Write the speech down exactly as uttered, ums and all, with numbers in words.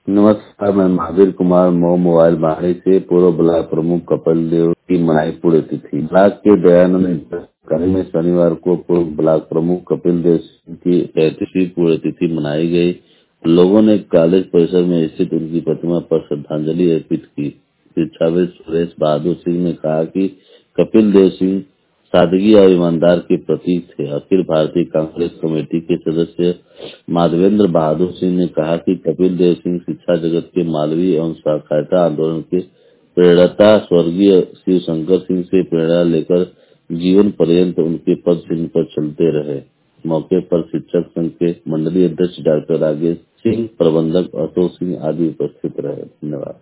नमस्कार, मैं महावीर कुमार मऊ मोबाइल बाड़ी से पूर्व ब्लॉक प्रमुख कपिल देव की मनाई पुण्यतिथि। ब्लॉक के दयानंद कार्य में शनिवार को पूर्व ब्लॉक प्रमुख कपिल देव सिंह की पैंतीसवीं पुण्यतिथि मनाई गई। लोगों ने कॉलेज परिसर में स्थित उनकी प्रतिमा पर श्रद्धांजलि अर्पित की। शिक्षाविद सुरेश बहादुर सिंह ने कहा कि कपिल देव सिंह सादगी और ईमानदार के प्रतीक थे। अखिल भारतीय कांग्रेस कमेटी के सदस्य माधवेंद्र बहादुर सिंह ने कहा कि कपिल देव सिंह शिक्षा जगत के मालवीय एवं सहकारिता आंदोलन के प्रेरता स्वर्गीय शिव शंकर सिंह से प्रेरणा लेकर जीवन पर्यंत उनके पद चिन्ह पर चलते रहे। मौके पर शिक्षक संघ के मंडलीय अध्यक्ष डॉक्टर राजेश सिंह, प्रबंधक अशोक सिंह आदि उपस्थित रहे। धन्यवाद।